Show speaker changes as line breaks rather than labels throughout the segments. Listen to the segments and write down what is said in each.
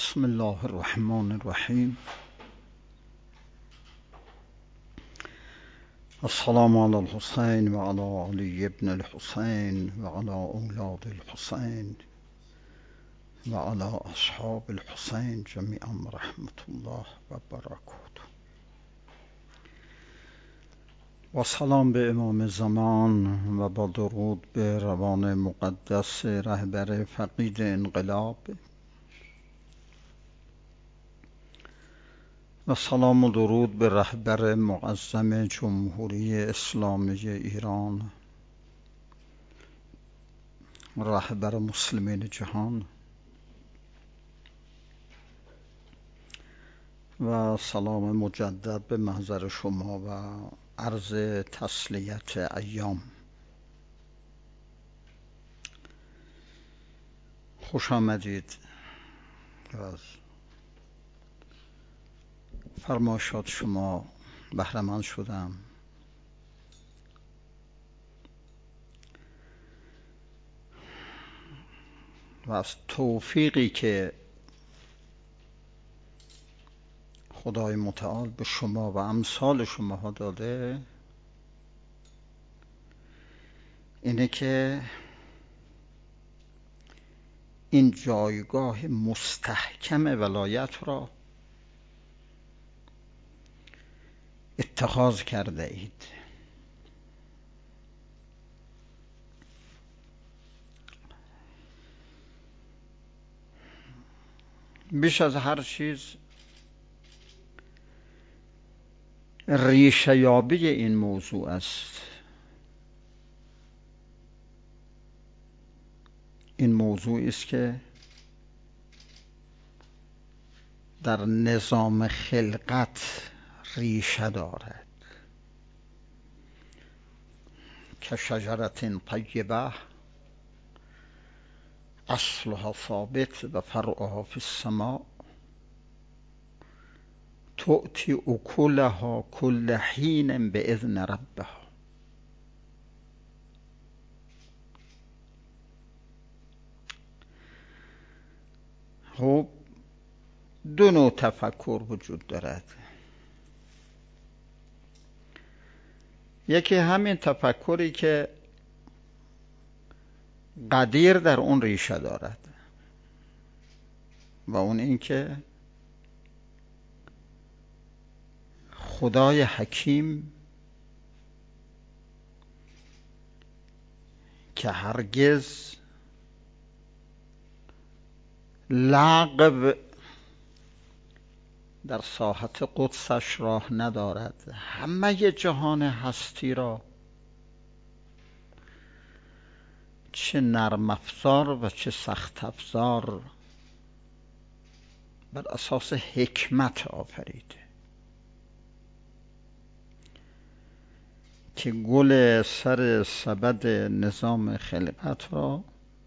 بسم الله الرحمن الرحیم. السلام علی الحسین و علی علی ابن الحسین و علی اولاد الحسین و علی اصحاب الحسین جمیعا رحمت الله و برکاته. و سلام به امام زمان و با درود به روان مقدس رهبر فقید انقلاب و سلام و درود به رهبر معظم جمهوری اسلامی ایران، رهبر مسلمین جهان، و سلام مجدد به محضر شما و عرض تسلیت ایام. خوش آمدید. از فرمایشات شما بهره‌مند شدم و از توفیقی که خدای متعال به شما و امثال شماها داده اینه که این جایگاه مستحکم ولایت را اتخاذ کرده اید. بیش از هر چیز ریشه یابی این موضوع است. این موضوعی است که در نظام خلقت ریشه دارد. که شجرة طیبه اصلها ثابت و فرعها فی السماء تؤتی اکلها کل حین باذن ربها. خب دو نوع تفکر وجود دارد. یکی همین تفکری که قدیر در اون ریشه دارد و اون این که خدای حکیم که هرگز لغو در ساحت قدسش راه ندارد، همه جهان هستی را چه نرم افزار و چه سخت افزار بر اساس حکمت آفریده که گل سر سبد نظام خلقت را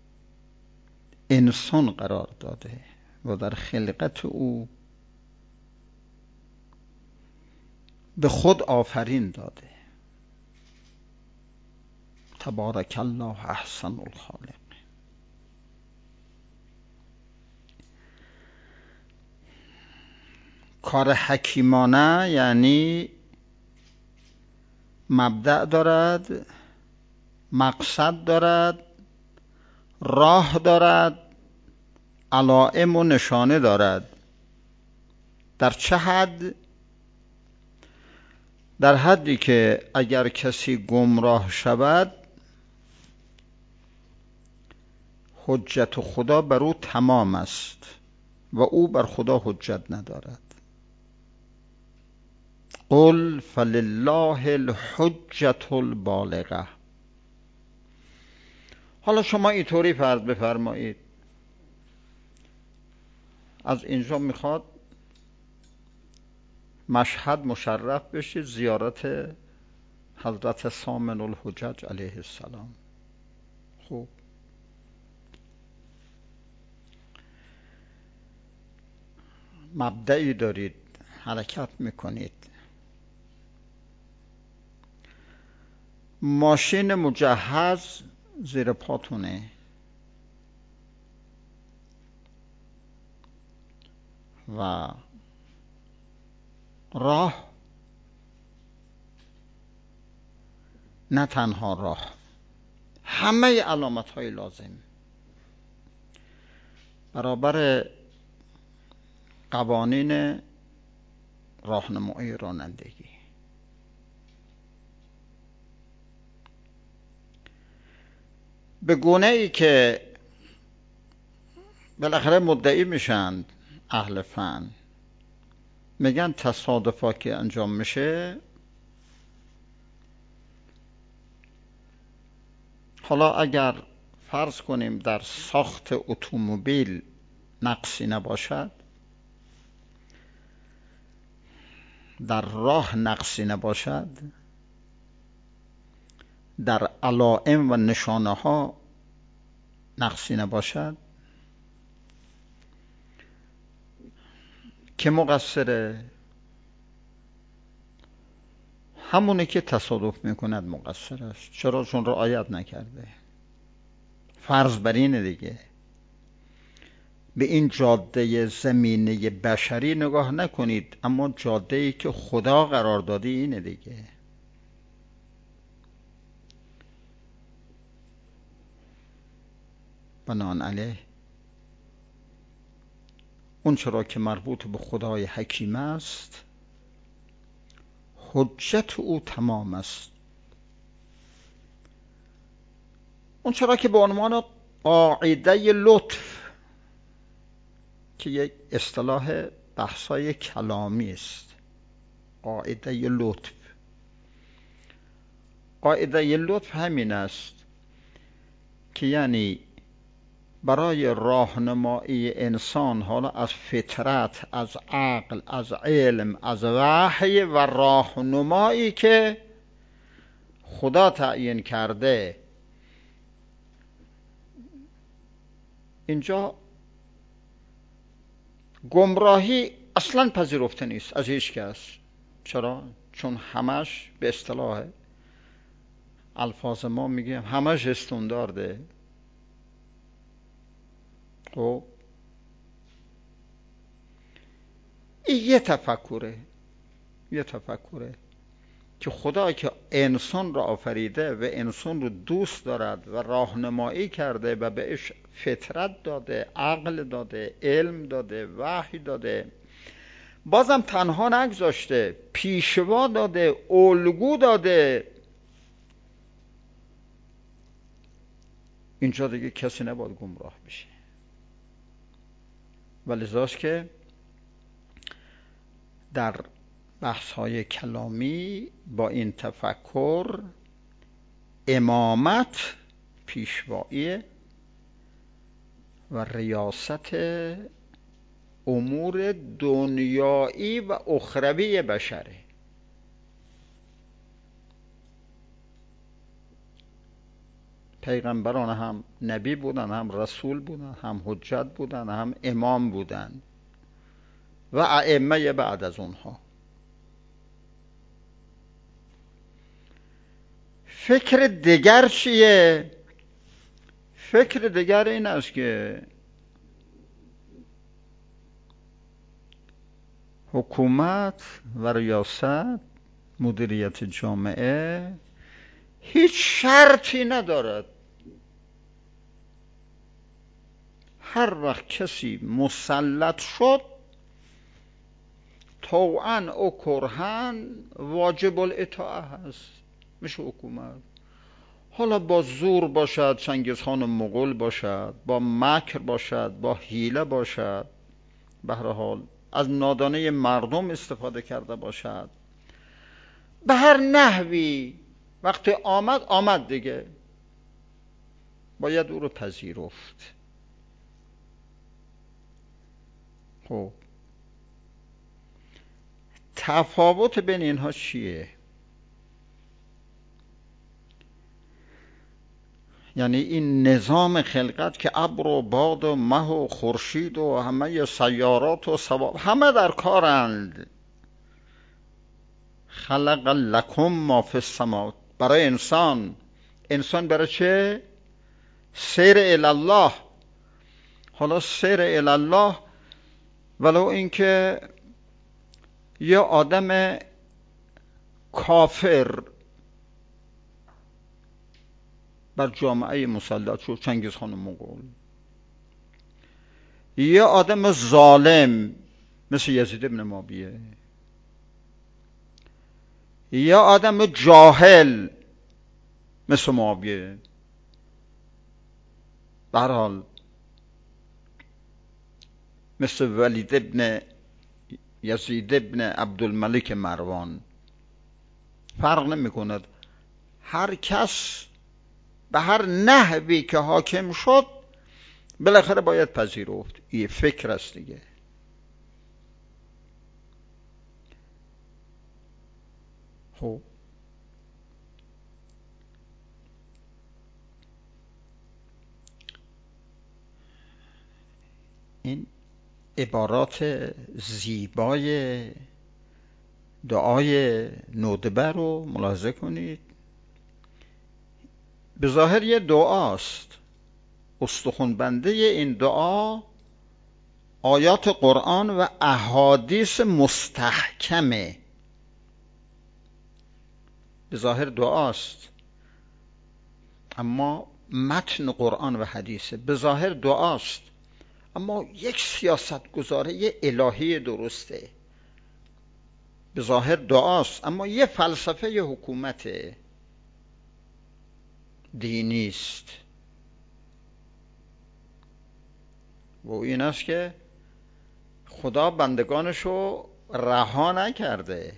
انسان قرار داده و در خلقت او به خود آفرین داده. تبارک الله احسن الخالق. کار حکیمانه یعنی مبدأ دارد، مقصد دارد، راه دارد، علائم و نشانه دارد. در چه حد؟ در حدی که اگر کسی گمراه شود حجت خدا بر او تمام است و او بر خدا حجت ندارد. قل فلله الحجة البالغه. حالا شما اینطوری فرض بفرمایید از اینجا میخواد مشهد مشرف بشید زیارت حضرت ثامن الحجج علیه السلام. خوب، مبدئی دارید، حرکت میکنید، ماشین مجهز زیر پاتونه، و راه، نه تنها راه، همه علامت‌های لازم برابر قوانین راهنمایی رانندگی. به گونه‌ای که بالاخره مدعی میشن اهل فن، میگن تصادفا که انجام میشه، حالا اگر فرض کنیم در ساخت اتومبیل نقصی نباشد، در راه نقصی نباشد، در علائم و نشانه ها نقصی نباشد، که مقصره؟ همونی که تصادف میکند مقصر است. چرا؟ چون رعایت نکرده. فرض بر اینه دیگه. به این جاده زمینه بشری نگاه نکنید، اما جاده‌ای که خدا قرار داده اینه دیگه. بنابراین اون چرا که مربوط به خدای حکیم است، حجت او تمام است. اون چرا که به عنوان قاعده لطف، که یک اصطلاح بحثای کلامی است، قاعده لطف، قاعده لطف همین است که یعنی برای راهنمایی انسان، حالا از فطرت، از عقل، از علم، از وحی و راهنمایی که خدا تعیین کرده، اینجا گمراهی اصلا پذیرفته نیست از هیچ کس. چرا؟ چون همش به اصطلاح الفاظ ما میگیم همش استاندارده. خب این یه تفکره که خدا که انسان را آفریده و انسان رو دوست دارد و راهنمایی کرده و بهش فطرت داده، عقل داده، علم داده، وحی داده، بازم تنها نگذاشته، پیشوا داده، الگو داده. اینجا دیگه کسی نباید گمراه بشه. ولذاست که در بحث‌های کلامی با این تفکر امامت، پیشوایی و ریاست امور دنیایی و اخروی بشره. پیغمبران هم نبی بودن، هم رسول بودن، هم حجت بودن، هم امام بودن و ائمه بعد از اونها. فکر دیگر چیه؟ فکر دیگر این است که حکومت و ریاست، مدیریت جامعه هیچ شرطی ندارد. هر وقت کسی مسلط شد، طوعاً او کرهاً واجب الاطاعه هست، میشه حکومت. حالا با زور باشد، چنگیزخان مغول باشد، با مکر باشد، با حیله باشد، به هر حال از نادانه مردم استفاده کرده باشد، به هر نحوی وقتی آمد دیگه، باید او رو پذیرفت. خب تفاوت بین اینها چیه؟ یعنی این نظام خلقت که ابر و باد و مه و خورشید و همه سیارات و سواب همه در کارند. خلق لکم ما فی السماوات، برای انسان برای چه؟ سیر الی الله. حالا سیر الی الله ولو اینکه یه آدم کافر بر جامعه مسلط شد، چنگیز خان مغول، یه آدم ظالم مثل یزید ابن معاویه، یه آدم جاهل مثل معاویه، به هر حال مثل ولید ابن یزید ابن عبدالملک مروان، فرق نمی کند. هر کس به هر نحوی که حاکم شد بالاخره باید پذیرفت. این فکر است دیگه. خب این عبارات زیبای دعای ندبه رو ملاحظه کنید. به ظاهر یه دعاست، استخوان بنده این دعا آیات قرآن و احادیث مستحکمه. به ظاهر دعاست اما متن قرآن و حدیثه. به ظاهر دعاست اما یک سیاست گذاره الهی درسته. به ظاهر دعاست اما یه فلسفه یه حکومت دینی است. و این است که خدا بندگانشو رها نکرده.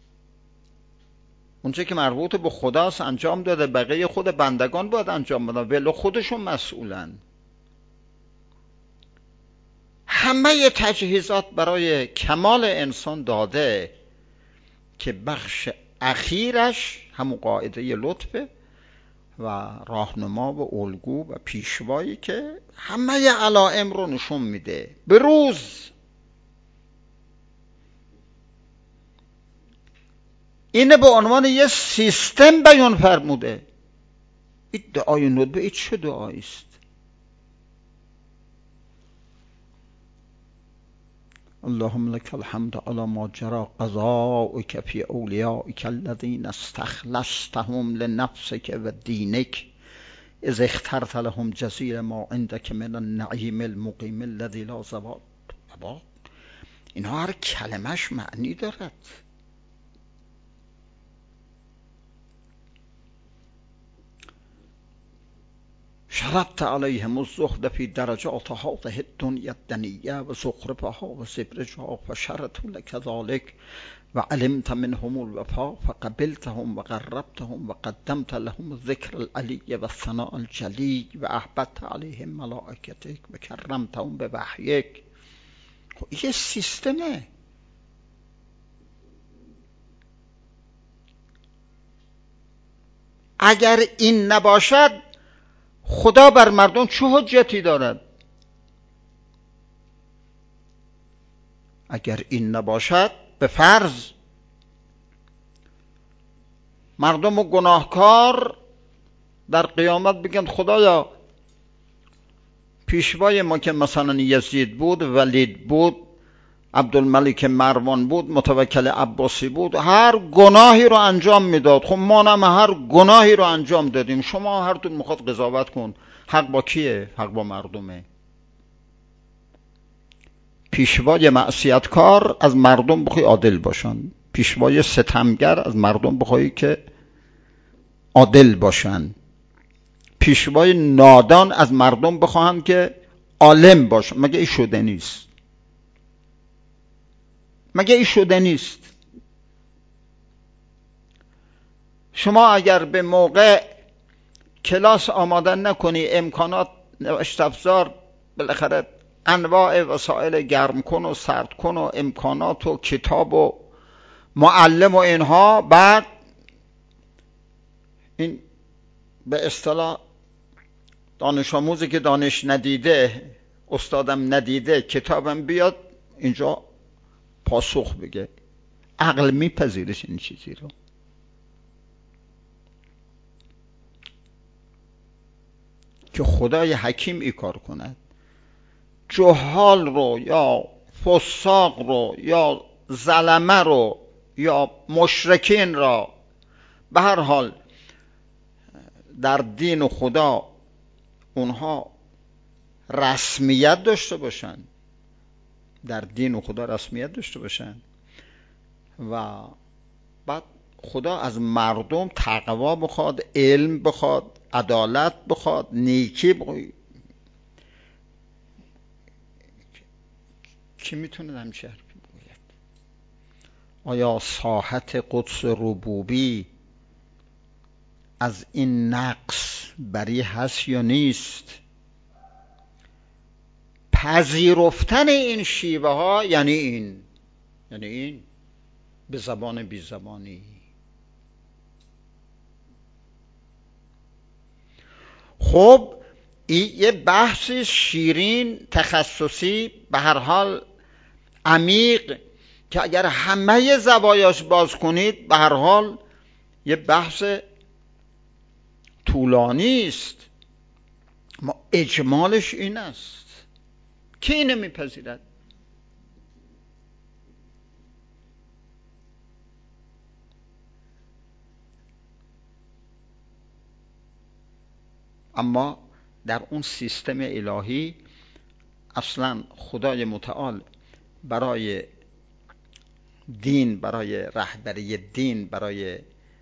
اونچه که مربوط به خداست انجام داده، بقیه خود بندگان باید انجام بدن، ولی خودشون مسئولن. همه تجهیزات برای کمال انسان داده که بخش اخیرش همون قاعده لطفه و راهنما و الگو و پیشوایی که همه علائم رو نشون میده. به روز اینه به عنوان یه سیستم بیان فرموده. این دعای ندبه این چه دعایی است؟ اللهم لك الحمد على ما جرى قضاؤك في أوليائك الذين استخلصتهم لنفسك ودينك إذ اخترت لهم جزيل ما عندك من النعيم المقيم الذي لا زوال. اینها هر کلمش معنی دارد. شرطت عليهم الزهد في درجات هذه الدنيا الدنية وزخرفها وزبرجها فشرطوا لك ذلك وعلمت منهم الوفاء فقبلتهم وقربتهم وقدمت لهم الذكر العلي والثناء الجلي وأحببت عليهم ملائكتك وكرمتهم بوحيك. یه سیستمه. اگر این نباشد خدا بر مردم چه حجتی دارد؟ اگر این نباشد به فرض مردم و گناهکار در قیامت بگن خدایا پیشوای ما که مثلا یزید بود، ولید بود، عبدالملک مروان بود، متوکل عباسی بود، هر گناهی رو انجام میداد. خب ما هم هر گناهی رو انجام دادیم، شما هر تو میخواد قضاوت کن. حق با کیه؟ حق با مردمه. پیشوای معصیتکار از مردم بخوای عادل باشن، پیشوای ستمگر از مردم بخوای که عادل باشن، پیشوای نادان از مردم بخواهن که عالم باشن. مگه این شده نیست؟ مگه این شده نیست؟ شما اگر به موقع کلاس آماده نکنی، امکانات نوشت افزار، بالاخره انواع وسایل گرم کن و سرد کن و امکانات و کتاب و معلم و اینها، بعد این به اصطلاح دانش آموزی که دانش ندیده، استادم ندیده، کتابم بیاد اینجا پاسخ بگه، عقل میپذیره این چیزی رو؟ که خدای حکیم ای کار کند، جهال رو یا فساق رو یا ظلمه رو یا مشرکین را به هر حال در دین خدا اونها رسمیت داشته باشن، در دین خدا رسمیت داشته باشن و بعد خدا از مردم تقوا بخواد، علم بخواد، عدالت بخواد، نیکی بخواد. کی میتونه همچه حرفی بگوید؟ آیا ساحت قدس ربوبی از این نقص بری هست یا نیست؟ پذیرفتن این شیوه ها یعنی این به زبان بی زبانی. خب این یه بحثی شیرین، تخصصی، به هر حال عمیق، که اگر همه زوایاش باز کنید به هر حال یه بحث طولانی است. ما اجمالش این است که اینه میپذیرد. اما در اون سیستم الهی اصلا خدای متعال برای دین، برای رهبری دین، برای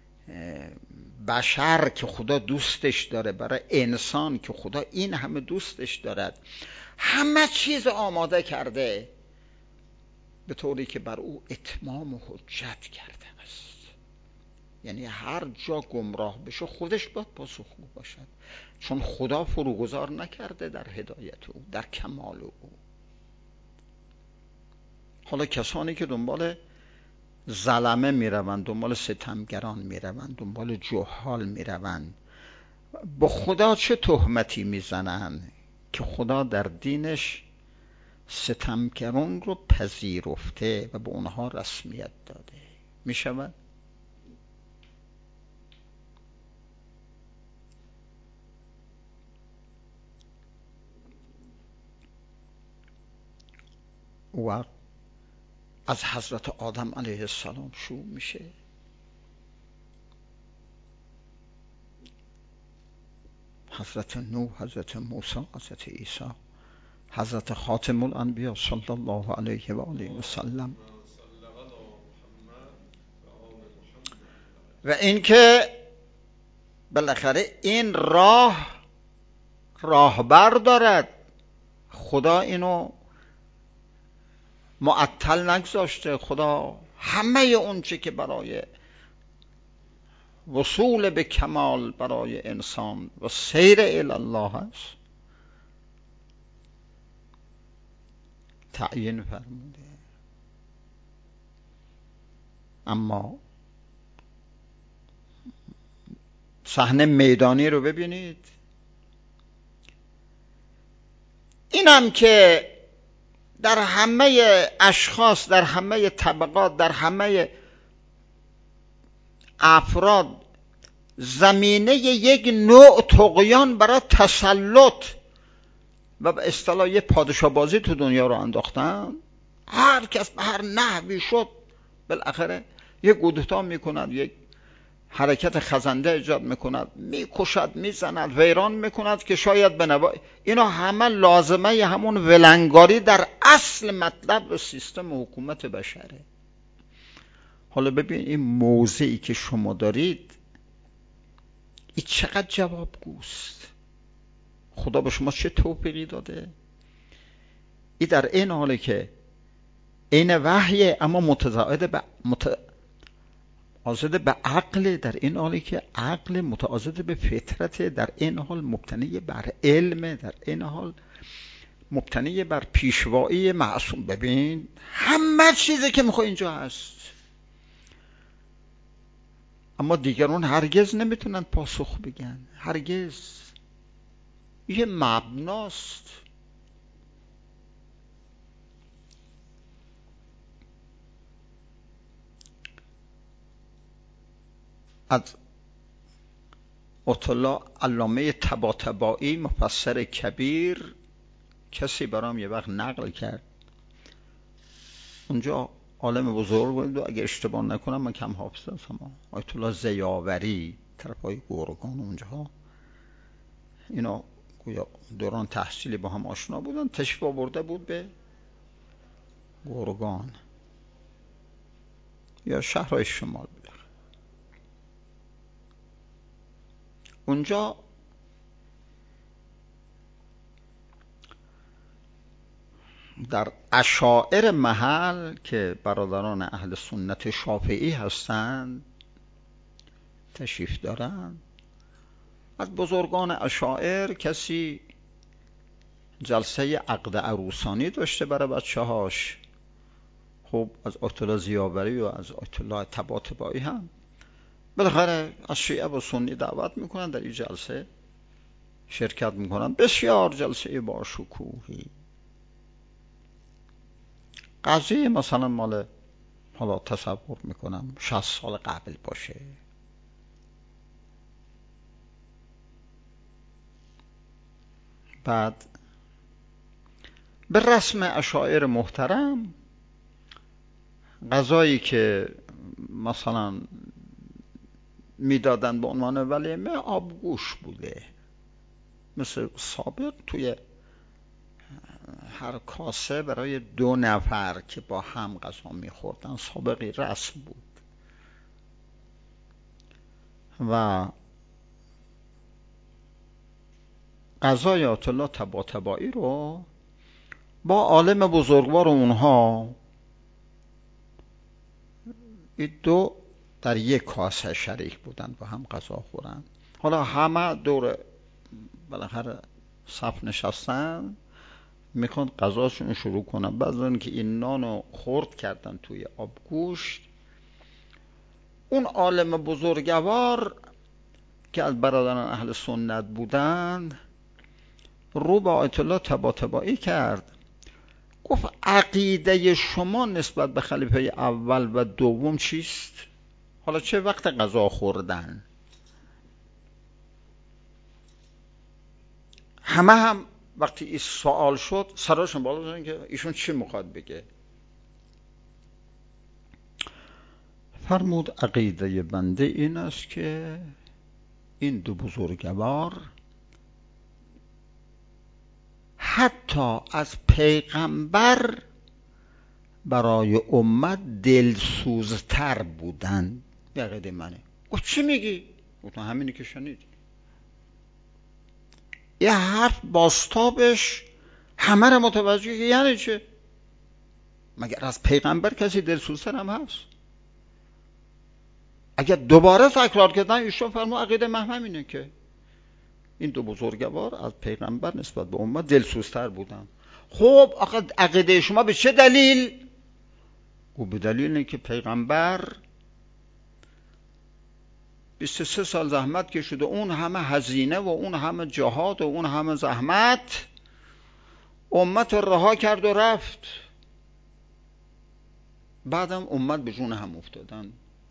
بشر که خدا دوستش داره، برای انسان که خدا این همه دوستش دارد، همه چیز آماده کرده به طوری که بر او اتمام و حجت کرده است. یعنی هر جا گمراه بشه خودش باید پاسخگو باشد، چون خدا فروگذار نکرده در هدایت او، در کمال او. حالا کسانی که دنبال ظلمه میروند، دنبال ستمگران میروند، دنبال جهال میروند، با خدا چه تهمتی میزنند که خدا در دینش ستمگران رو پذیرفته و به اونها رسمیت داده میشود؟ و از حضرت آدم علیه السلام شروع میشه. حضرت نوح، حضرت موسی، حضرت عیسی، حضرت خاتم الانبیا صلی الله علیه و آله و سلم. و اینکه بالاخره این راهبر دارد، خدا اینو معطل نگذاشته. خدا همه اون چه که برای وصول به کمال برای انسان و سیر الی الله هست تعیین فرموده. اما صحنه میدانی رو ببینید. اینم که در همه اشخاص، در همه طبقات، در همه افراد زمینه یک نوع طغیان برای تسلط و به اصطلاح یه پادشاه بازی تو دنیا رو انداختن. هر کس به هر نحوی شد بالاخره یک کودتا میکند، یک حرکت خزنده ایجاد میکند، میکشد، میزند، ویران میکند که شاید بنوای اینا همه لازمه همون ولنگاری در اصل مطلب و سیستم حکومت بشره. حالا ببین این موضعی که شما دارید این چقدر جوابگوست. خدا به شما چه توفیقی داده؟ این در این حاله که این وحیه اما متضاد به عقل، در این حالی که عقل متعاضد به فطرت، در این حال مبتنی بر علم، در این حال مبتنی بر پیشوایی معصوم. ببین همه چیزی که میخوای اینجا هست، اما دیگران هرگز نمیتونن پاسخ بگن، هرگز. یه مبناست. از اطلاع علامه طباطبایی مفسر کبیر کسی برام یه وقت نقل کرد اونجا عالم بزرگ بود و اگه اشتباه نکنم من کم حافظ هستم، آیت الله ضیاوری طرفای گورگان اونجا، اینا گویا دوران تحصیلی با هم آشنا بودن، تشریف آورده بود به گورگان یا شهرهای شمال بود. اونجا در اشاعر محل که برادران اهل سنت شافعی هستند تشریف دارند. از بزرگان اشاعر کسی جلسه عقد عروسانی داشته برای بچه‌هاش، خب از آیت الله ضیاوری و از آیت الله طباطبایی هم بالاخره از شیعه و سنی دعوت میکنن، در این جلسه شرکت میکنن. بسیار جلسه با شکوهی. قضیه مثلا مال، حالا تصور میکنم 60 سال قبل باشه. بعد به رسم اشاعر محترم غذایی که مثلا میدادن به عنوان ولیمه آبگوش بوده، مثل سابق توی هر کاسه برای 2 نفر که با هم غذا میخوردن سابقی رسم بود. و غذای آیت الله طباطبایی رو با عالم بزرگوار اونها این 2 در یک کاسه شریک بودن با هم غذا خورن. حالا همه دور بالاخره صف نشستن میخوان غذاشون شروع کنن. بعد از اینکه این نانو خورد کردن توی آبگوشت، اون عالم بزرگوار که از برادران اهل سنت بودند رو به آیت الله طباطبایی کرد، گفت عقیده شما نسبت به خلیفه اول و دوم چیست؟ حالا چه وقت غذا خوردن؟ همه هم وقتی این سوال شد سراشون بالا بزنن که ایشون چی میخواد بگه. فرمود عقیده بنده این است که این 2 بزرگوار حتی از پیغمبر برای امت دلسوزتر بودن. به عقیده منه. گفت چی میگی؟ گفتم همینی که شنیدی. یه حرف باستابش همه رو متوجه یعنی چه؟ مگر از پیغمبر کسی دلسوزتر هم هست؟ اگر دوباره تکرار کردن ایشون فرمود عقیده من همینه که این 2 بزرگوار از پیغمبر نسبت به امت دلسوزتر بودن. خب آخه عقیده شما به چه دلیل؟ گفت به دلیل اینه که پیغمبر 23 سال زحمت کشید و اون همه هزینه و اون همه جهاد و اون همه زحمت امت رو رها کرد و رفت. بعدم امت به جون هم افتادن.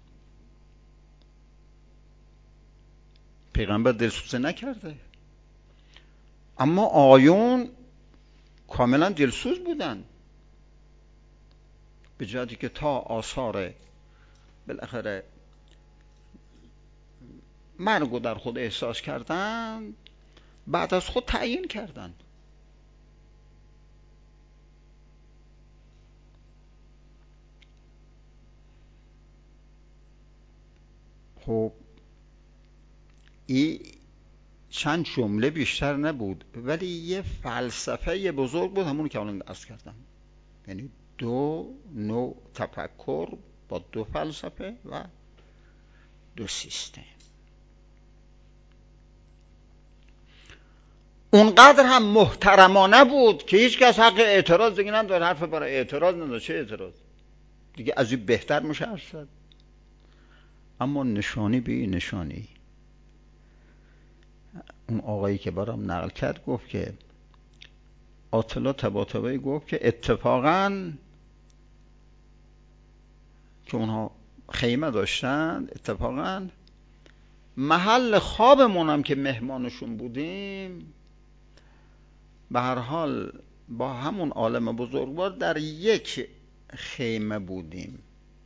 پیغمبر دلسوزی نکرده، اما آیون کاملا دلسوز بودن، به جهتی که تا آثار بالاخره مرگو در خود احساس کردن بعد از خود تعیین کردن. خب این چند جمله بیشتر نبود، ولی یه فلسفه بزرگ بود، همون که الان عرض کردم. یعنی 2 نوع تفکر با 2 فلسفه و 2 سیستم. اونقدر هم محترمانه بود که هیچ کس حق اعتراض دیگه نداره. حرف برای اعتراض نداره. چه اعتراض دیگه؟ از این بهتر میشه حرف زد. اما نشانی به این نشانی، اون آقایی که برام نقل کرد گفت که آیت الله طباطبایی گفت که اتفاقاً که اونها خیمه داشتن، اتفاقاً محل خوابمون هم که مهمانشون بودیم به هر حال با همون عالم بزرگوار در یک خیمه بودیم.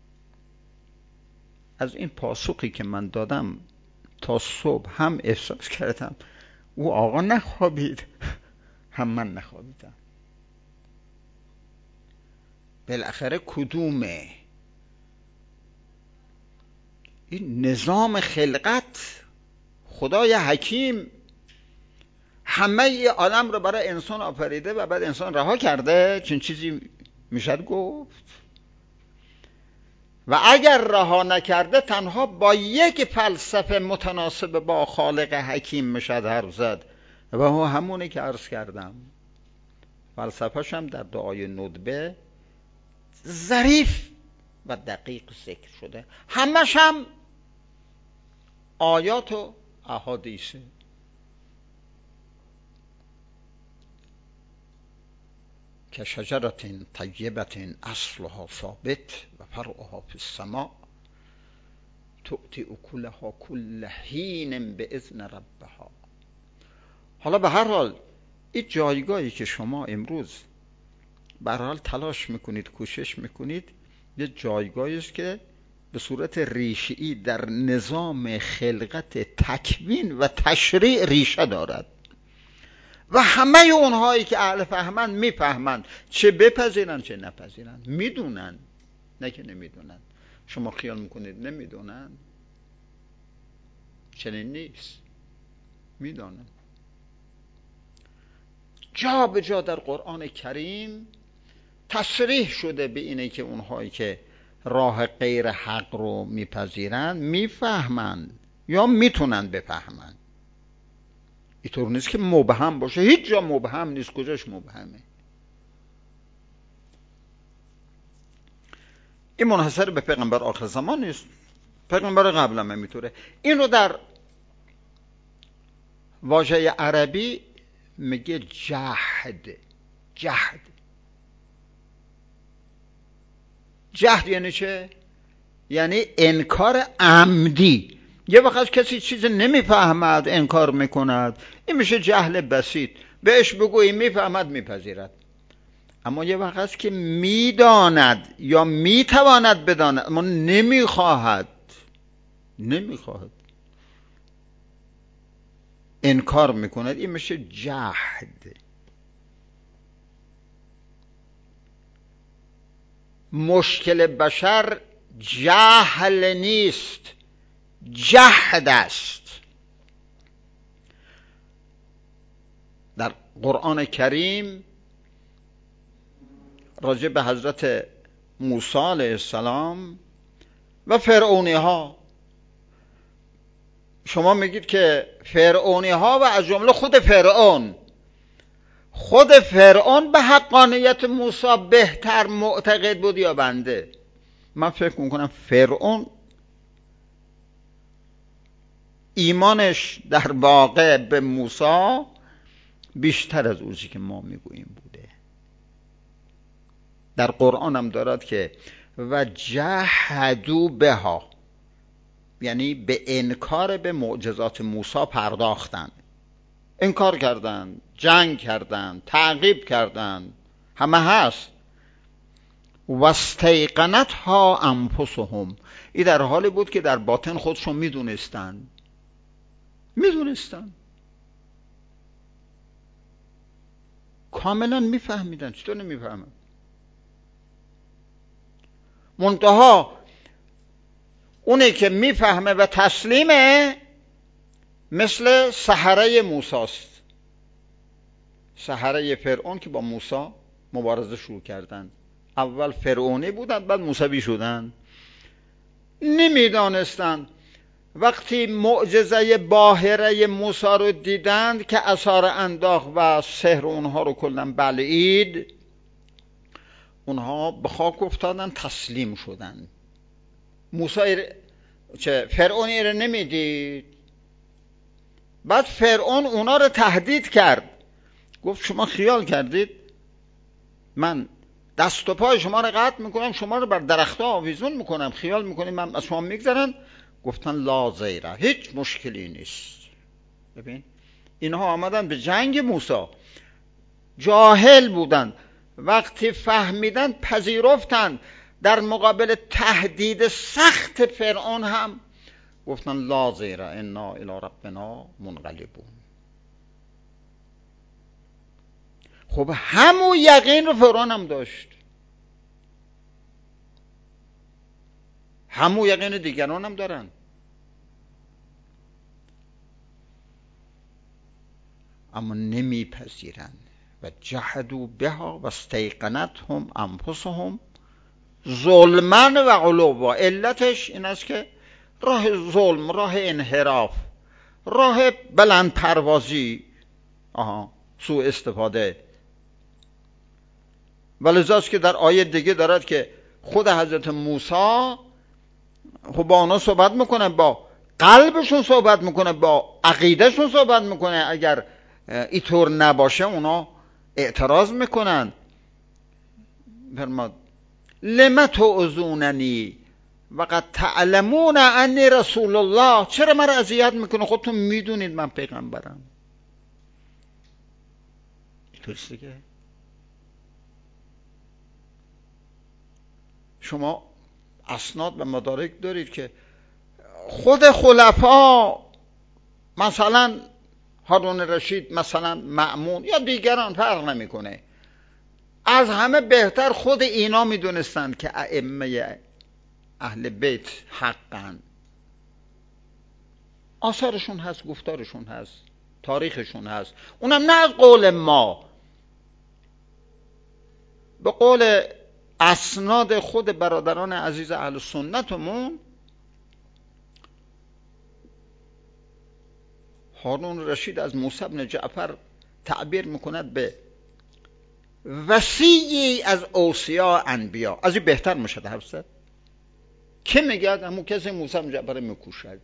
از این پاسخی که من دادم تا صبح هم احساس کردم او آقا نخوابید، هم من نخوابیدم. بالاخره کدومه؟ این نظام خلقت، خدای حکیم همه ای عالم رو برای انسان آفریده و بعد انسان رها کرده. چون چیزی میشد گفت؟ و اگر رها نکرده تنها با یک فلسفه متناسب با خالق حکیم میشد حرف زد و هو همونه که عرض کردم. فلسفه‌ش هم در دعای ندبه ظریف و دقیق ذکر شده، همش هم آیات و احادیثه. که شجرت طیبت اصلها ثابت و فرعها فی السماء تؤتی اکلها کل حین باذن ربها. حالا به هر حال این جایگاهی که شما امروز به هر حال تلاش میکنید، کوشش میکنید، یه جایگاهی است که به صورت ریشه‌ای در نظام خلقت تکوین و تشریع ریشه دارد و همه اونهایی که اهل فهمند میفهمند، چه بپذیرند چه نپذیرند، میدونن، نه که نمیدونن. شما خیال میکنید نمیدونن؟ چنین نیست، میدونن. جا به جا در قرآن کریم تصریح شده به اینه که اونهایی که راه غیر حق رو میپذیرند میفهمند یا میتونن بفهمند. اینطور نیست که مبهم باشه، هیچ جا مبهم نیست. کجاش مبهمه؟ این منحصر به پیغمبر آخر زمان نیست، پیغمبر قبل هم میتونه. این رو در واژه عربی میگه جهد. جهد یعنی چه؟ یعنی انکار عمدی. یه وقت کسی چیز نمیفهمد انکار میکند، این میشه جهل بسیط. بهش بگویی میفهمد میپذیرد. اما یه وقت که میداند یا میتواند بداند اما نمیخواهد انکار میکند، این میشه جهد. مشکل بشر جهل نیست، جهد است. در قرآن کریم راجع به حضرت موسی علیه السلام و فرعونی ها، شما میگید که فرعونی ها و از جمله خود فرعون به حقانیت موسی بهتر معتقد بود یا بنده؟ من فکر میکنم فرعون ایمانش در واقع به موسی بیشتر از اونی که ما میگوییم بوده. در قرآن هم دارد که و جحدوا بها، یعنی به انکار به معجزات موسی پرداختند، انکار کردند، جنگ کردند، تعقیب کردند، همه هست. واستیقنتها انفسهم، این در حالی بود که در باطن خودشون میدونستن. کاملا میفهمیدن. چطور نمیفهمن؟ منتها اونی که میفهمه و تسلیمه مثل سحره موساست. سحره فرعون که با موسی مبارزه شروع کردن، اول فرعونی بودن بعد موسوی شدن. نمیدانستند. وقتی معجزه باهره موسی رو دیدند که عصا را انداخت و سحر اونها رو کلا بلعید، اونها به خاک افتادن، تسلیم شدن. موسی فرعونی رو نمیدید. بعد فرعون اونا رو تهدید کرد، گفت شما خیال کردید من دست و پای شما رو قطع میکنم، شما رو بر درختها آویزون میکنم، خیال میکنید من از شما میگذرن؟ گفتن لا زیره، هیچ مشکلی نیست. ببین اینها آمدن به جنگ موسی، جاهل بودن وقتی فهمیدن پذیرفتن، در مقابل تهدید سخت فرعون هم گفتن لا ضیر انا الی ربنا منقلبون. خب همون یقین رو فرعون هم داشت، همون یقین دیگران هم دارن، اما نمیپذیرن. و جحدوا بها و استیقنتهم انفسهم ظلما و علوا. علتش این است که راه ظلم، راه انحراف، راه بلند پروازی، سوء استفاده. ولذاست که در آیه دیگه دارد که خود حضرت موسی خب با اونا صحبت میکنه، با قلبشون صحبت میکنه، با عقیدهشون صحبت میکنه. اگر اینطور نباشه اونا اعتراض میکنن. فرماد لم تعذوننی وقد تعلمون انی رسول الله. چرا من اذیت میکنه؟ خودتون میدونید من پیغمبرم. درسته که شما اسناد و مدارک دارید که خود خلفا، مثلا هارون رشید، مثلا مأمون یا دیگران، فرق نمیکنه، از همه بهتر خود اینا میدونستند که ائمه اهل بیت حقن. آثارشون هست، گفتارشون هست، تاریخشون هست، اونم نه از قول ما، به قول اسناد خود برادران عزیز اهل سنتمون. هارون رشید از موسی بن جعفر تعبیر میکند به وصی از اوصیا انبیا. از این بهتر میشد حرف زد. که میگه همون کسی موسی بن جعفر میکوشد.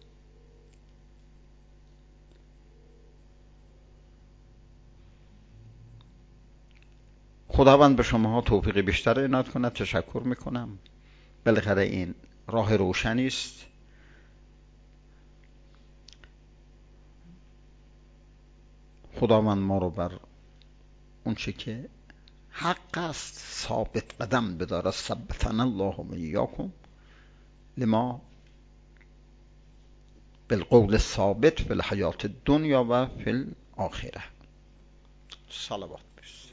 خداوند به شماها توفیق بیشتر عنایت کند. تشکر میکنم. بالاخره این راه روشنی است. خداوند ما رو بر اون چه که حق است ثابت قدم بدارد. ثبتنا الله و ایاکم لما بالقول الثابت فی الحیات الدنیا و فی الاخره. صلوات.